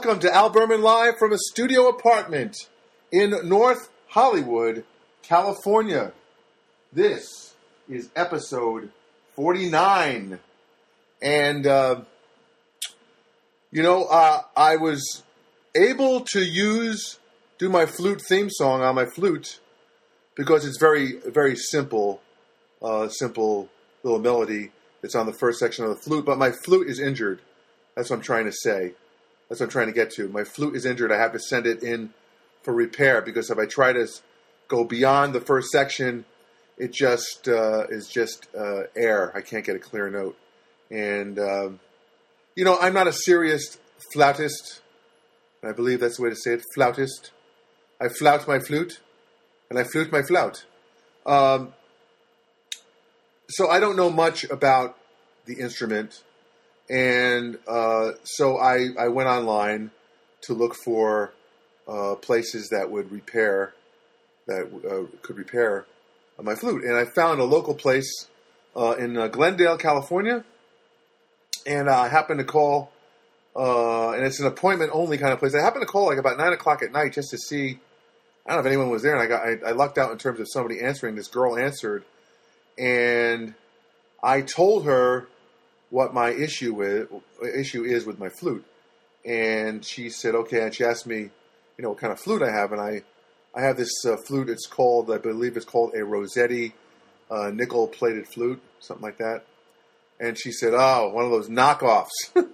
Welcome to Al Berman Live from a studio apartment in North Hollywood, California. This is episode 49. And, I was able to do my flute theme song on my flute because it's very, very simple little melody that's on the first section of the flute. But my flute is injured. That's what I'm trying to say. That's what I'm trying to get to. My flute is injured. I have to send it in for repair because if I try to go beyond the first section, it just is just air. I can't get a clear note. And, I'm not a serious flautist. I believe that's the way to say it, flautist. I flout my flute, and I flute my flout. So I don't know much about the instrument. And so I went online to look for places that would could repair my flute. And I found a local place in Glendale, California. And I happened to call, and it's an appointment-only kind of place. I happened to call like about 9 o'clock at night just to see, I don't know if anyone was there. And I lucked out in terms of somebody answering. This girl answered. And I told her what my issue is with my flute. And she said, okay. And she asked me, what kind of flute I have. And I have this flute. It's called, I believe it's called a Rossetti nickel-plated flute, something like that. And she said, oh, one of those knockoffs.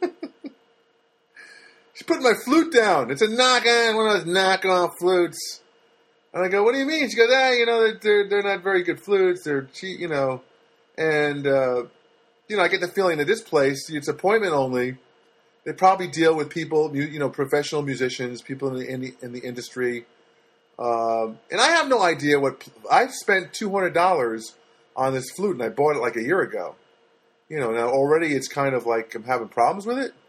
She put my flute down. It's a knock-on, one of those knockoff flutes. And I go, what do you mean? She goes, they're not very good flutes. They're cheap, And, I get the feeling that this place, it's appointment only. They probably deal with people, professional musicians, people in the industry. And I have no idea I spent $200 on this flute, and I bought it like a year ago. Now already it's kind of like I'm having problems with it.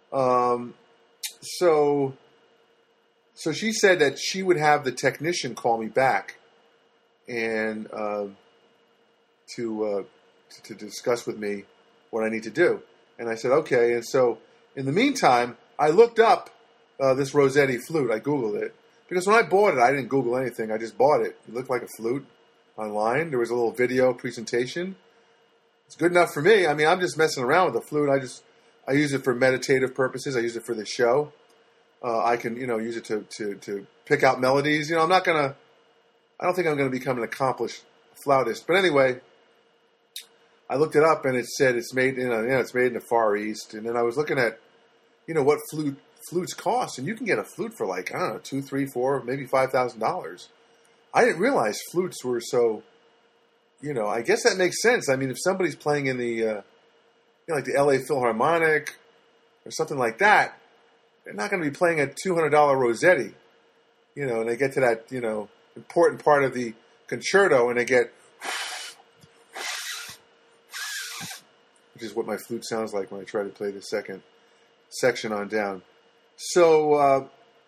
So she said that she would have the technician call me back and to discuss with me what I need to do. And I said, okay. And so in the meantime, I looked up this Rossetti flute. I Googled it. Because when I bought it, I didn't Google anything. I just bought it. It looked like a flute online. There was a little video presentation. It's good enough for me. I mean, I'm just messing around with the flute. I use it for meditative purposes. I use it for the show. I can, use it to pick out melodies. I don't think I'm going to become an accomplished flautist. But anyway, I looked it up and it said it's made in the Far East. And then I was looking at, what flutes cost. And you can get a flute for like, I don't know, $2,000, $3,000, $4,000, maybe $5,000. I didn't realize flutes were so, I guess that makes sense. I mean, if somebody's playing in the, like the LA Philharmonic or something like that, they're not going to be playing a $200 Rossetti, and they get to that, important part of the concerto and they get, which is what my flute sounds like when I try to play the second section on down. So I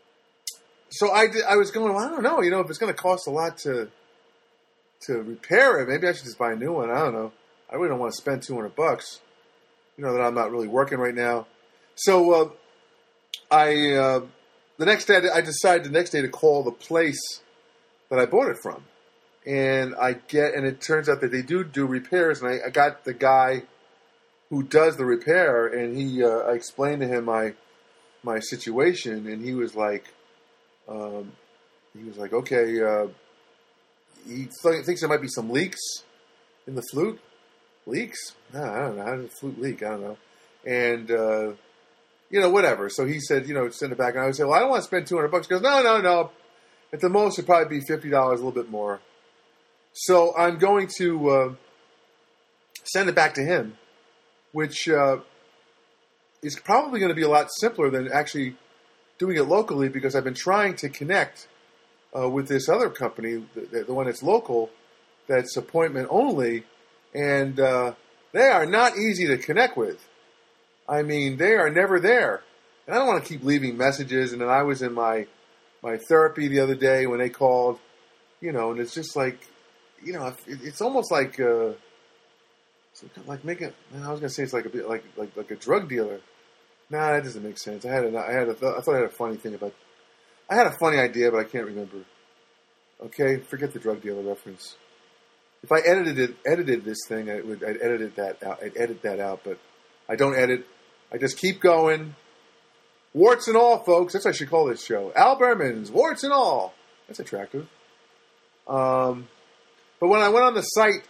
was going, well, I don't know, if it's going to cost a lot to repair it, maybe I should just buy a new one. I don't know. I really don't want to spend $200. That I'm not really working right now. So I decided the next day to call the place that I bought it from, and it turns out that they do repairs, and I got the guy who does the repair, and I explained to him my situation, and he was like, okay. He thinks there might be some leaks in the flute. Leaks? No, I don't know. How does a flute leak? I don't know. And, whatever. So he said, send it back. And I would say, well, I don't want to spend $200. He goes, no. At the most, it'd probably be $50, a little bit more. So I'm going to send it back to him, which is probably going to be a lot simpler than actually doing it locally because I've been trying to connect with this other company, the one that's local, that's appointment only, and they are not easy to connect with. I mean, they are never there. And I don't want to keep leaving messages. And then I was in my therapy the other day when they called, and it's just like, it's almost like making. I was gonna say it's like a bit like a drug dealer. Nah, that doesn't make sense. I thought I had a funny thing about. I had a funny idea, but I can't remember. Okay, forget the drug dealer reference. If I edited this thing, I'd edit that out. But I don't edit. I just keep going. Warts and all, folks. That's what I should call this show. Al Berman's Warts and all. That's attractive. But when I went on the site,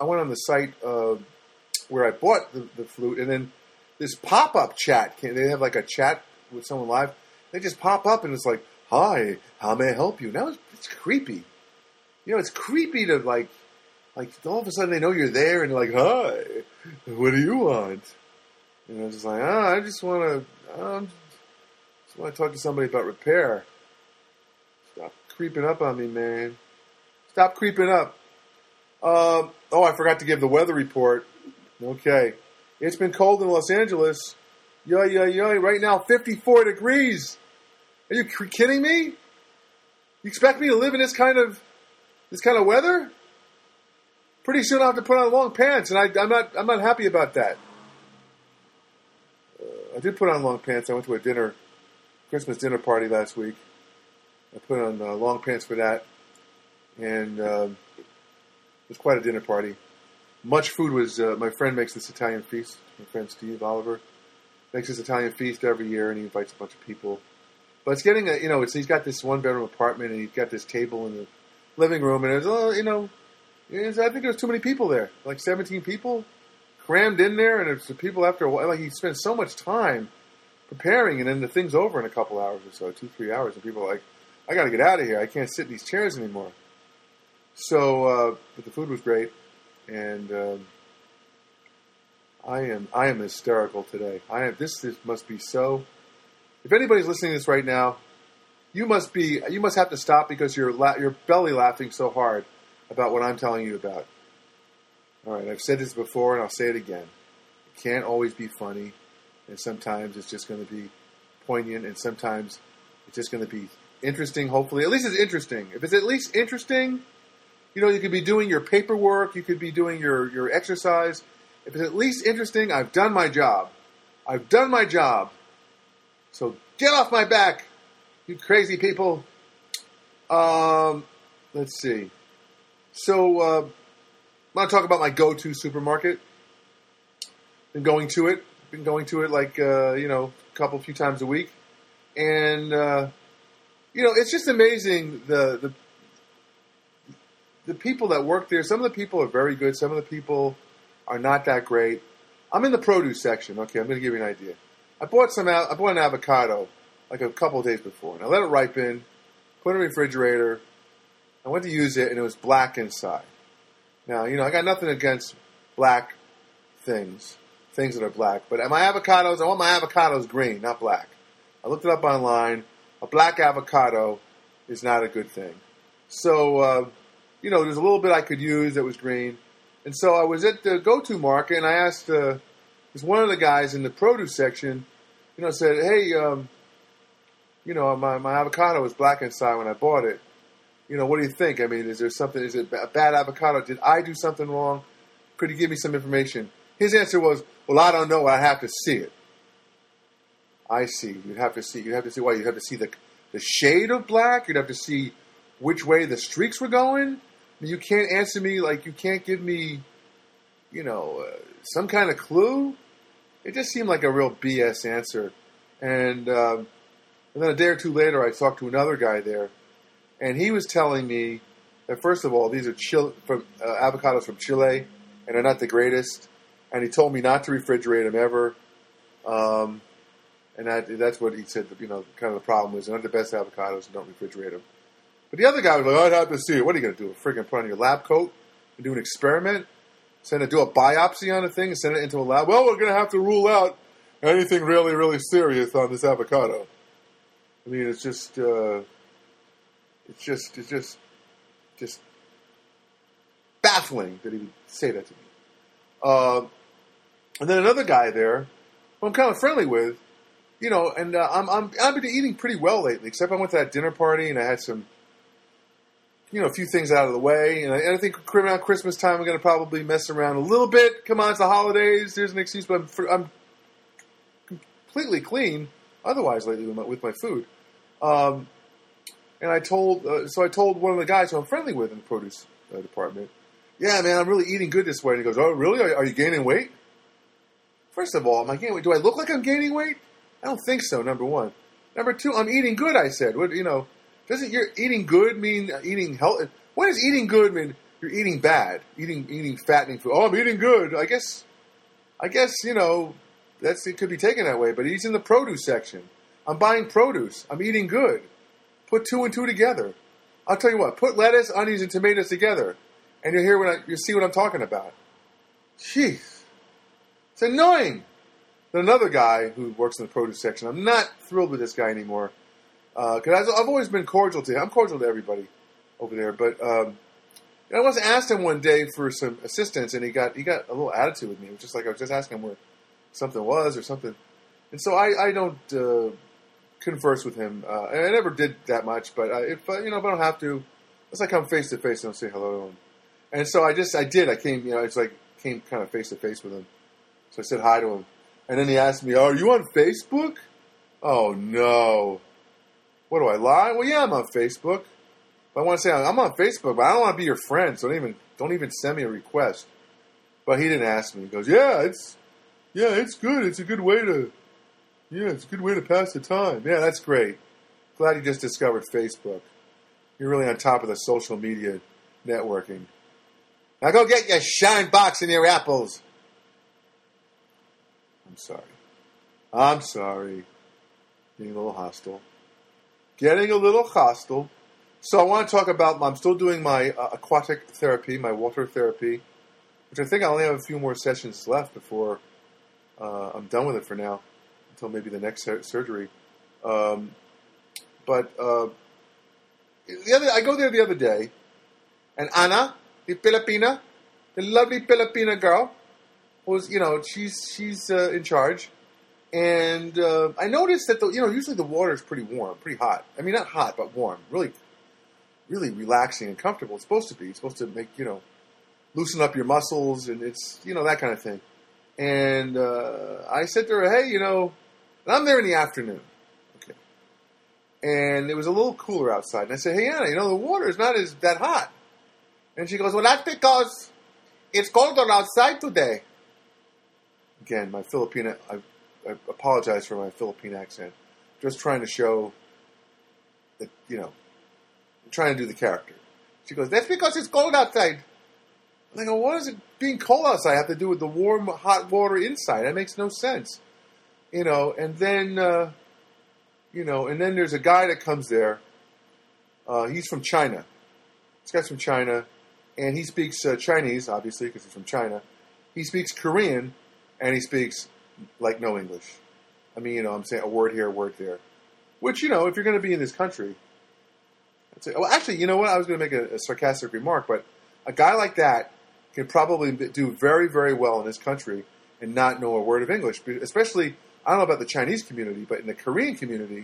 where I bought the flute, and then this pop-up chat came. They have like a chat with someone live. They just pop up, and it's like, "Hi, how may I help you?" Now it's creepy. You know, it's creepy to like all of a sudden they know you're there, and they're like, "Hi, what do you want?" And I'm just like, I just want to talk to somebody about repair. Stop creeping up on me, man. Stop creeping up. I forgot to give the weather report. Okay. It's been cold in Los Angeles. Yoy. Right now, 54 degrees. Are you kidding me? You expect me to live in this kind of weather? Pretty soon I'll have to put on long pants, and I'm not happy about that. I did put on long pants. I went to a Christmas dinner party last week. I put on long pants for that, and it was quite a dinner party. Much food was. My friend makes this Italian feast. My friend Steve Oliver makes this Italian feast every year, and he invites a bunch of people. But it's getting he's got this 1-bedroom apartment, and he's got this table in the living room, and I think there's too many people there, like 17 people crammed in there, and it's the people after a while. Like he spends so much time preparing, and then the thing's over in a couple hours or so, 2-3 hours, and people are like, I got to get out of here. I can't sit in these chairs anymore. So, but the food was great, and I am hysterical today. This must be so. If anybody's listening to this right now, you must have to stop because you're belly laughing so hard about what I'm telling you about. All right, I've said this before, and I'll say it again. It can't always be funny, and sometimes it's just going to be poignant, and sometimes it's just going to be interesting, hopefully. At least it's interesting. If it's at least interesting, you could be doing your paperwork, you could be doing your exercise. If it's at least interesting, I've done my job. So get off my back, you crazy people. Let's see. So, I want to talk about my go-to supermarket. Been going to it like, a few times a week. And, it's just amazing the people that work there. Some of the people are very good. Some of the people are not that great. I'm in the produce section. Okay, I'm going to give you an idea. I bought an avocado like a couple of days before. And I let it ripen, put it in the refrigerator. I went to use it, and it was black inside. Now, I got nothing against black things that are black. But my avocados, I want my avocados green, not black. I looked it up online. A black avocado is not a good thing. So, there's a little bit I could use that was green. And so I was at the go-to market, and I asked one of the guys in the produce section, said, hey, my avocado was black inside when I bought it. What do you think? I mean, is it a bad avocado? Did I do something wrong? Could you give me some information? His answer was, well, I don't know. I have to see it. I see. You'd have to see what? You'd have to see the shade of black? You'd have to see which way the streaks were going? I mean, you can't answer me, like you can't give me, some kind of clue? It just seemed like a real BS answer. And then a day or two later, I talked to another guy there. And he was telling me that, first of all, these are avocados from Chile, and they're not the greatest. And he told me not to refrigerate them ever. And that's what he said, kind of the problem is. They're not the best avocados, and don't refrigerate them. But the other guy was like, I'd have to see it. What are you going to do? Friggin' put on your lab coat and do an experiment? Do a biopsy on a thing and send it into a lab? Well, we're going to have to rule out anything really, really serious on this avocado. I mean, it's just baffling that he would say that to me. And then another guy there, who I'm kind of friendly with, and I've been eating pretty well lately, except I went to that dinner party and I had some, a few things out of the way. And I think around Christmas time, I'm going to probably mess around a little bit. Come on, it's the holidays. There's an excuse, but I'm completely clean otherwise lately with my food. And I told one of the guys who I'm friendly with in the produce department, yeah, man, I'm really eating good this way. And he goes, oh, really? Are you gaining weight? First of all, am I gaining weight? Do I look like I'm gaining weight? I don't think so, number one. Number two, I'm eating good, I said. What, doesn't your eating good mean eating healthy? What does eating good mean? You're eating bad, eating fattening food. Oh, I'm eating good. I guess, it could be taken that way. But he's in the produce section. I'm buying produce. I'm eating good. Put two and two together. I'll tell you what. Put lettuce, onions, and tomatoes together, and you'll see what I'm talking about. Jeez, it's annoying. Then another guy who works in the produce section. I'm not thrilled with this guy anymore because I've always been cordial to him. I'm cordial to everybody over there, but. I was asked him one day for some assistance, and he got a little attitude with me. It was just like I was just asking him where something was or something. And so I don't converse with him. And I never did that much, but if I don't have to, unless I come face to face and I'll say hello to him. And so I did. I came, came kind of face to face with him. So I said hi to him. And then he asked me, "Are you on Facebook?" Oh, no. What do I lie? Well, yeah, I'm on Facebook. I want to say I'm on Facebook, but I don't want to be your friend, so don't even send me a request. But he didn't ask me. He goes, it's good. It's a good way to pass the time. Yeah, that's great. Glad you just discovered Facebook. You're really on top of the social media networking. Now go get your shine box and your apples. I'm sorry. Getting a little hostile. So I want to talk about, I'm still doing my aquatic therapy, my water therapy, which I think I only have a few more sessions left before I'm done with it for now, until maybe the next surgery. I go there the other day, and Ana, the Filipina, the lovely Filipina girl, was, she's in charge. And I noticed that, usually the water is pretty warm, pretty hot. I mean, not hot, but warm, really relaxing and comfortable. It's supposed to be. It's supposed to make, loosen up your muscles and it's, that kind of thing. And I said to her, hey, and I'm there in the afternoon. Okay. And it was a little cooler outside. And I said, hey, Anna, the water is not that hot. And she goes, well, that's because it's colder outside today. Again, my Filipina, I apologize for my Philippine accent. Just trying to show that, trying to do the character. She goes, that's because it's cold outside. And I go, what does it being cold outside have to do with the warm, hot water inside? That makes no sense. And then, and then there's a guy that comes there. He's from China. This guy's from China, and he speaks Chinese, obviously, because he's from China. He speaks Korean, and he speaks, no English. I mean, I'm saying a word here, a word there. Which, if you're going to be in this country, well, actually, you know what? I was going to make a sarcastic remark, but a guy like that can probably do very, very well in this country and not know a word of English. Especially, I don't know about the Chinese community, but in the Korean community,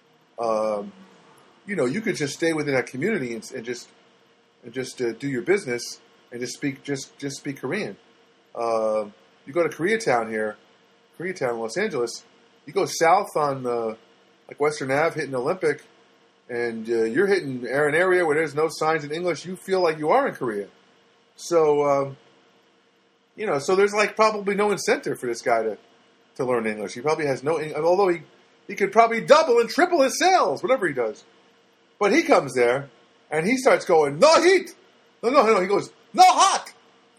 you could just stay within that community and just do your business and just speak Korean. You go to Koreatown, Los Angeles. You go south on Western Ave, hitting Olympic. And you're hitting an area where there's no signs in English, you feel like you are in Korea. So, so there's probably no incentive for this guy to learn English. He probably has no, although he could probably double and triple his sales, whatever he does. But he comes there and he starts going, no heat. No. He goes, no hot.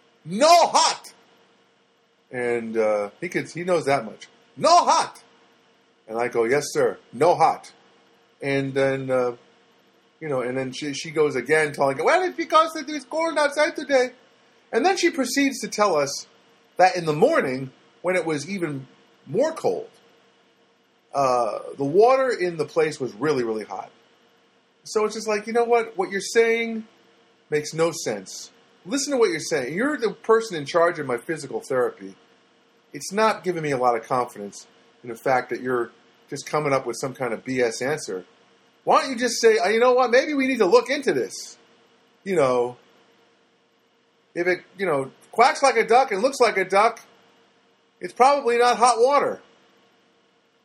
And he knows that much. No hot. And I go, yes, sir. No hot. And then, and then she goes again telling, well, it's because it's cold outside today. And then she proceeds to tell us that in the morning, when it was even more cold, the water in the place was really, really hot. So it's just what you're saying makes no sense. Listen to what you're saying. You're the person in charge of my physical therapy. It's not giving me a lot of confidence in the fact that you're just coming up with some kind of BS answer. Why don't you just say, you know what, maybe we need to look into this. If it, quacks like a duck and looks like a duck, it's probably not hot water.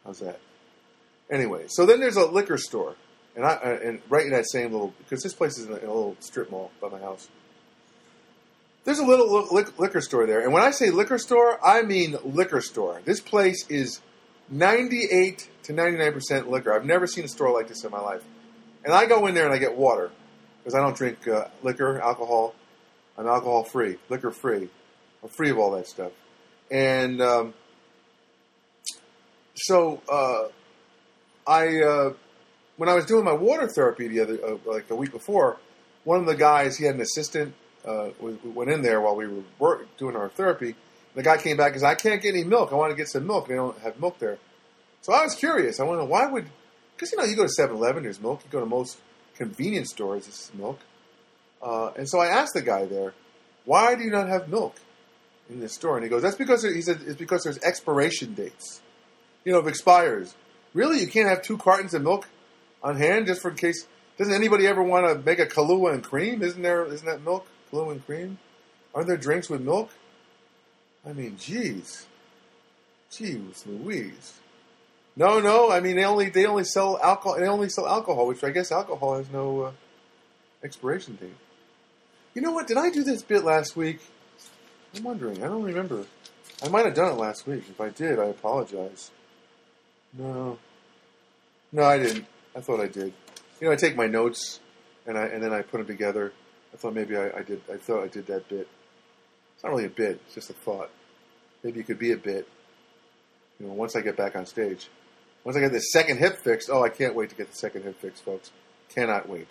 How's that? Anyway, so then there's a liquor store, and right in that same little, because this place is in a little strip mall by my house. There's a little liquor store there, and when I say liquor store, I mean liquor store. This place is 98 to 99% liquor. I've never seen a store like this in my life. And I go in there and I get water, because I don't drink liquor, alcohol. I'm alcohol free, liquor free. I'm free of all that stuff. And so when I was doing my water therapy like a week before, one of the guys, he had an assistant, we went in there while we were doing our therapy. The guy came back and said, I can't get any milk. I want to get some milk. They don't have milk there. So I was curious. I wonder why would, because, you go to 7-Eleven, there's milk. You go to most convenience stores, there's milk. And so I asked the guy there, why do you not have milk in this store? And he goes, he said, it's because there's expiration dates. It expires. Really? You can't have 2 cartons of milk on hand just for in case? Doesn't anybody ever want to make a Kahlua and cream? Isn't that milk? Kahlua and cream? Aren't there drinks with milk? I mean, geez Louise. No. I mean, they only sell alcohol. They only sell alcohol, which I guess alcohol has no expiration date. You know what? Did I do this bit last week? I'm wondering. I don't remember. I might have done it last week. If I did, I apologize. No, I didn't. I thought I did. I take my notes and then I put them together. I thought maybe I did. I thought I did that bit. It's not really a bit. It's just a thought. Maybe it could be a bit. Once I get back on stage. Once I get this second hip fixed. Oh, I can't wait to get the second hip fixed, folks. Cannot wait.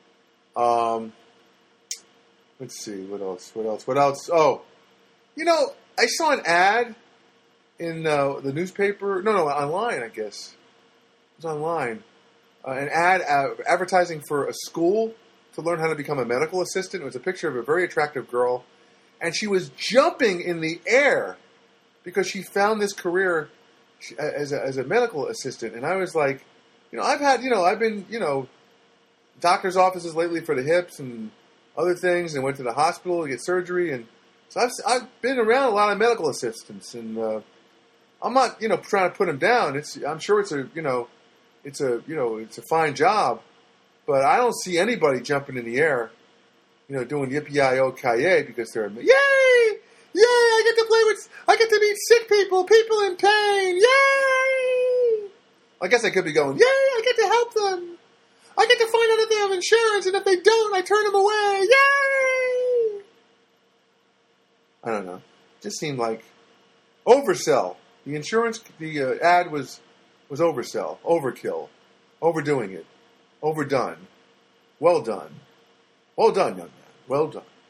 Let's see. What else? Oh, I saw an ad in the newspaper. No, online, I guess. It was online. An ad advertising for a school to learn how to become a medical assistant. It was a picture of a very attractive girl. And she was jumping in the air because she found this career as a medical assistant. And I was like, I've been, doctor's offices lately for the hips and other things, and went to the hospital to get surgery. And so I've been around a lot of medical assistants, and I'm not, trying to put them down. I'm sure it's a fine job, but I don't see anybody jumping in the air, doing yippee-yi-yo-ki-yay because they're, yay! I get to meet sick people in pain, yay! I guess I could be going, yay, I get to help them. I get to find out if they have insurance, and if they don't, I turn them away, yay! I don't know. Just seemed like oversell. The ad was oversell, overkill, overdoing it, overdone. Well done, young man. Well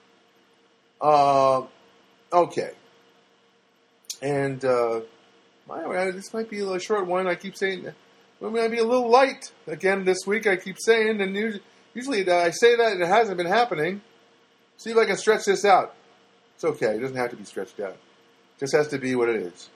done. Okay. And this might be a little short one. I keep saying it might be a little light again this week. I keep saying, and usually I say that and it hasn't been happening. See if I can stretch this out. It's okay. It doesn't have to be stretched out. It just has to be what it is.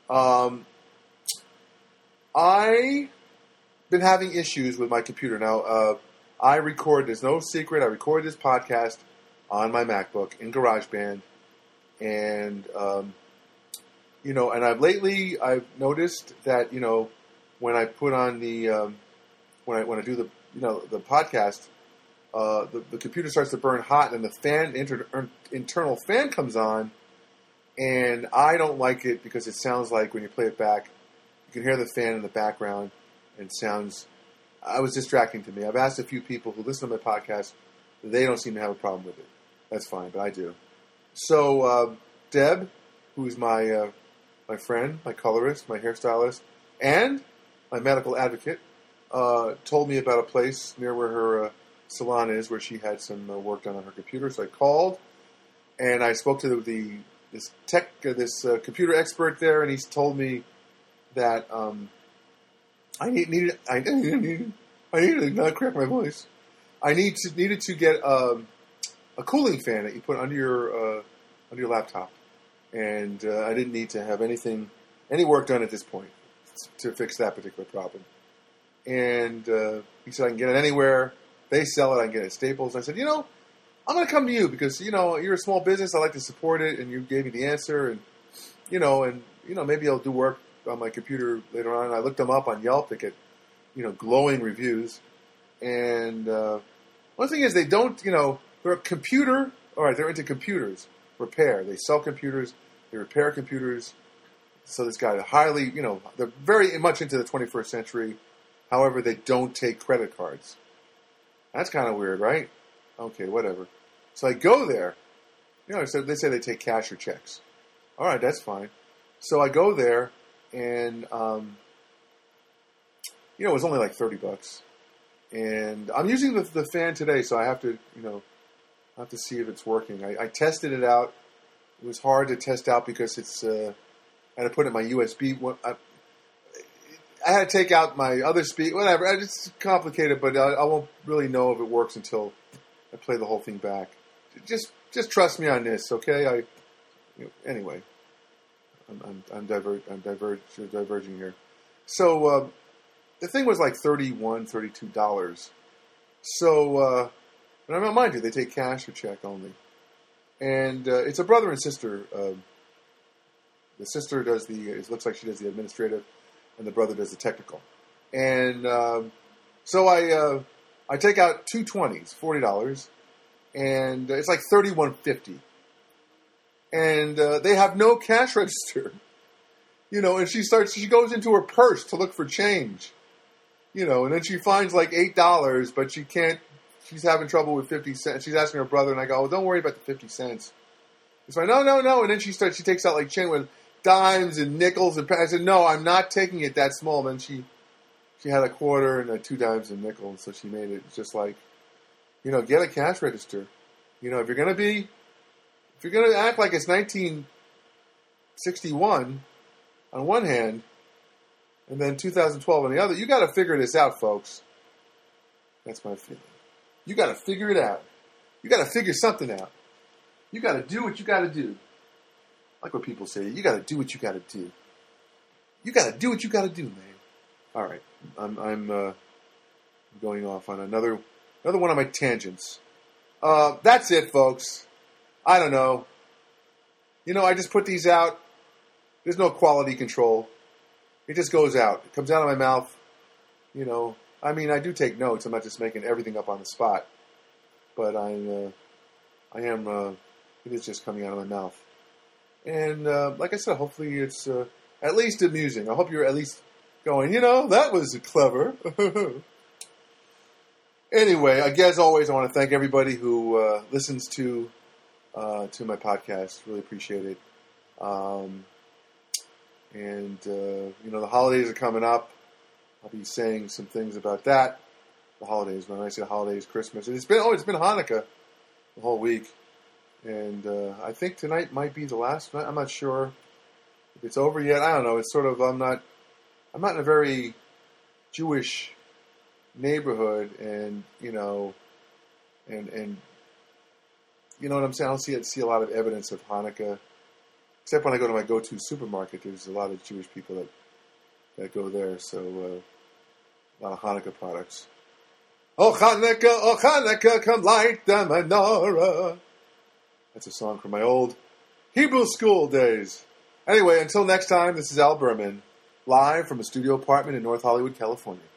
I've been having issues with my computer. Now, there's no secret, I record this podcast on my MacBook in GarageBand. And, and I've noticed that, when I put on when I do the podcast, the computer starts to burn hot and the fan, internal fan comes on. And I don't like it because it sounds like when you play it back, you can hear the fan in the background and it was distracting to me. I've asked a few people who listen to my podcast, they don't seem to have a problem with it. That's fine, but I do. So, Deb, who's my friend, my colorist, my hairstylist, and my medical advocate, told me about a place near where her salon is where she had some work done on her computer. So I called, and I spoke to this computer expert there, and he's told me that I needed not crack my voice. I needed to get a cooling fan that you put under your laptop, and I didn't need to have any work done at this point to fix that particular problem. And he said I can get it anywhere. They sell it. I can get it at Staples. And I said, I'm going to come to you because you're a small business. I like to support it, and you gave me the answer, and maybe I'll do work on my computer later on. I looked them up on Yelp. They get, glowing reviews. And one thing is they don't, they're a computer. All right, they're into computers, repair. They sell computers. They repair computers. So this guy, highly, they're very much into the 21st century. However, they don't take credit cards. That's kind of weird, right? Okay, whatever. So I go there. So they say they take cash or checks. All right, that's fine. So I go there, and it was only like $30. And I'm using the fan today, so I have to, I have to see if it's working. I tested it out. It was hard to test out because it's. I had to put in my USB. I had to take out my other speaker. Whatever. It's complicated, but I won't really know if it works until I play the whole thing back. Just trust me on this, okay? Anyway, I'm diverging here. So the thing was like $31, $32. So, and mind you, they take cash or check only, and it's a brother and sister. The sister does it looks like she does the administrative, and the brother does the technical. And so I take out two 20s, $40, and it's like $31.50. And they have no cash register, and she goes into her purse to look for change, and then she finds like $8, but she can't, she's having trouble with 50 cents. She's asking her brother, and I go, oh, don't worry about the 50 cents. It's like, no. And then she takes out like change with dimes and nickels. And I said, no, I'm not taking it that small. And then she had a quarter and 2 dimes and nickel, so she made it just like, get a cash register. If you're going to act like it's 1961 on one hand, and then 2012 on the other, you got to figure this out, folks. That's my feeling. You got to figure it out. You got to figure something out. You got to do what you got to do. Like what people say, you got to do what you got to do. You got to do what you got to do, man. All right, I'm going off on another one of my tangents. That's it, folks. I don't know. I just put these out. There's no quality control. It just goes out. It comes out of my mouth. I do take notes. I'm not just making everything up on the spot. But it is just coming out of my mouth. And like I said, hopefully it's at least amusing. I hope you're at least going, that was clever. Anyway, as always, I want to thank everybody who listens to my podcast. Really appreciate it. The holidays are coming up. I'll be saying some things about that. The holidays. When I say holidays, Christmas. And it's been Hanukkah the whole week. And I think tonight might be the last night. I'm not sure if it's over yet. I don't know. It's sort of, I'm not in a very Jewish neighborhood, and you know what I'm saying. I don't see a lot of evidence of Hanukkah, except when I go to my go-to supermarket. There's a lot of Jewish people that go there, so a lot of Hanukkah products. Oh Hanukkah, come light the menorah. That's a song from my old Hebrew school days. Anyway, until next time, this is Al Berman, live from a studio apartment in North Hollywood, California.